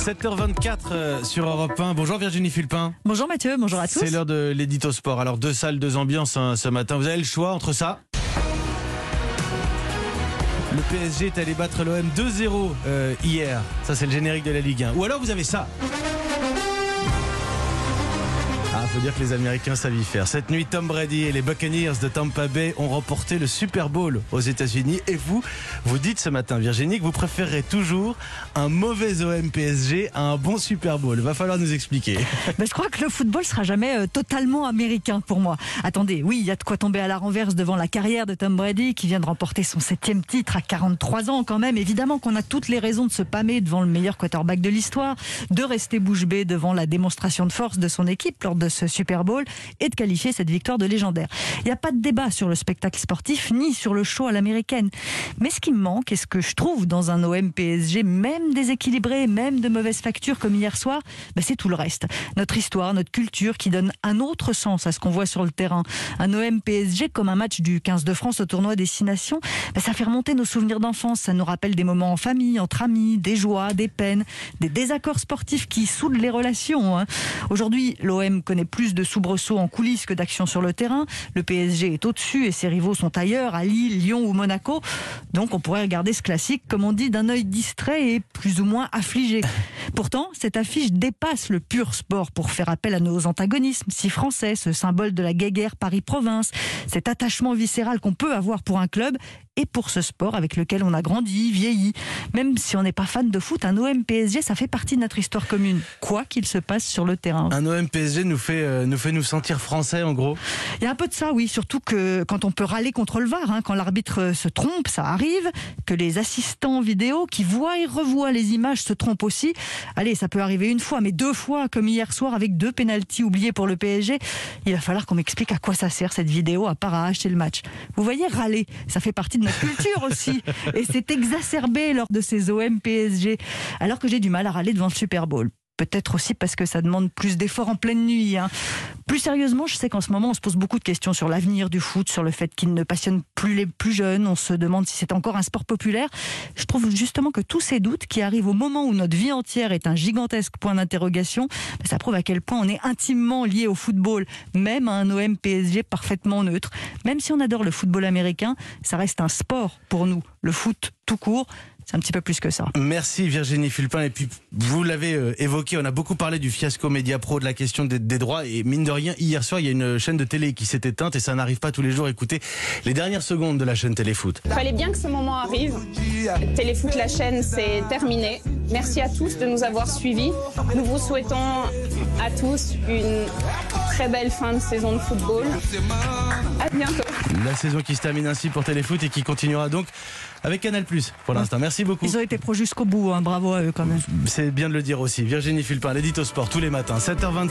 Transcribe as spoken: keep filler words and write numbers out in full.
sept heures vingt-quatre euh, sur Europe un. Bonjour Virginie Fulpin. Bonjour Mathieu, bonjour à tous. C'est l'heure de l'édito sport. Alors deux salles, deux ambiances hein, ce matin. Vous avez le choix entre ça. Le P S G est allé battre l'O M deux zéro euh, hier. Ça c'est le générique de la Ligue un. Ou alors vous avez ça. Ah, faut dire que les Américains savent y faire. Cette nuit, Tom Brady et les Buccaneers de Tampa Bay ont remporté le Super Bowl aux États-Unis. Et vous, vous dites ce matin, Virginie, que vous préférez toujours un mauvais O M P S G à un bon Super Bowl. Va falloir nous expliquer. Ben, je crois que le football sera jamais euh, totalement américain pour moi. Attendez, oui, il y a de quoi tomber à la renverse devant la carrière de Tom Brady qui vient de remporter son septième titre à quarante-trois ans quand même. Évidemment qu'on a toutes les raisons de se pâmer devant le meilleur quarterback de l'histoire, de rester bouche bée devant la démonstration de force de son équipe lors de ce Super Bowl et de qualifier cette victoire de légendaire. Il n'y a pas de débat sur le spectacle sportif ni sur le show à l'américaine. Mais ce qui me manque et ce que je trouve dans un O M P S G, même déséquilibré, même de mauvaise facture comme hier soir, ben c'est tout le reste. Notre histoire, notre culture qui donne un autre sens à ce qu'on voit sur le terrain. Un O M P S G comme un match du quinze de France au tournoi Destination, ben ça fait remonter nos souvenirs d'enfance. Ça nous rappelle des moments en famille, entre amis, des joies, des peines, des désaccords sportifs qui soudent les relations. Hein. Aujourd'hui, l'O M connaît plus de soubresauts en coulisses que d'actions sur le terrain. Le P S G est au-dessus et ses rivaux sont ailleurs, à Lille, Lyon ou Monaco. Donc on pourrait regarder ce classique, comme on dit, d'un œil distrait et plus ou moins affligé. Pourtant, cette affiche dépasse le pur sport pour faire appel à nos antagonismes si français, ce symbole de la guéguerre Paris-Province, cet attachement viscéral qu'on peut avoir pour un club et pour ce sport avec lequel on a grandi, vieilli. Même si on n'est pas fan de foot, un O M P S G, ça fait partie de notre histoire commune, quoi qu'il se passe sur le terrain. Un O M P S G nous fait, euh, nous fait nous sentir français en gros. Il y a un peu de ça, oui, surtout que quand on peut râler contre le V A R, hein, quand l'arbitre se trompe, ça arrive, que les assistants vidéo qui voient et revoient les images se trompent aussi. Allez, ça peut arriver une fois, mais deux fois, comme hier soir avec deux pénaltys oubliés pour le P S G. Il va falloir qu'on m'explique à quoi ça sert cette vidéo à part à acheter le match. Vous voyez, râler, ça fait partie de notre culture aussi, et c'est exacerbé lors de ces O M P S G, alors que j'ai du mal à râler devant le Super Bowl. Peut-être aussi parce que ça demande plus d'efforts en pleine nuit. Hein. Plus sérieusement, je sais qu'en ce moment, on se pose beaucoup de questions sur l'avenir du foot, sur le fait qu'il ne passionne plus les plus jeunes. On se demande si c'est encore un sport populaire. Je trouve justement que tous ces doutes qui arrivent au moment où notre vie entière est un gigantesque point d'interrogation, ça prouve à quel point on est intimement lié au football, même à un O M P S G parfaitement neutre. Même si on adore le football américain, ça reste un sport pour nous. Le foot tout court, c'est un petit peu plus que ça. Merci Virginie Fulpin. Et puis, vous l'avez euh, évoqué, on a beaucoup parlé du fiasco Mediapro, de la question des, des droits. Et mine de rien, hier soir, il y a une chaîne de télé qui s'est éteinte et ça n'arrive pas tous les jours. Écoutez les dernières secondes de la chaîne Téléfoot. Il fallait bien que ce moment arrive. Téléfoot, la chaîne, c'est terminé. Merci à tous de nous avoir suivis. Nous vous souhaitons à tous une très belle fin de saison de football. À bientôt. La saison qui se termine ainsi pour Téléfoot et qui continuera donc avec Canal plus, pour l'instant. Merci beaucoup. Ils ont été pro jusqu'au bout, hein. Bravo à eux quand même. C'est bien de le dire aussi. Virginie Fulpin, l'édito sport tous les matins, sept heures vingt.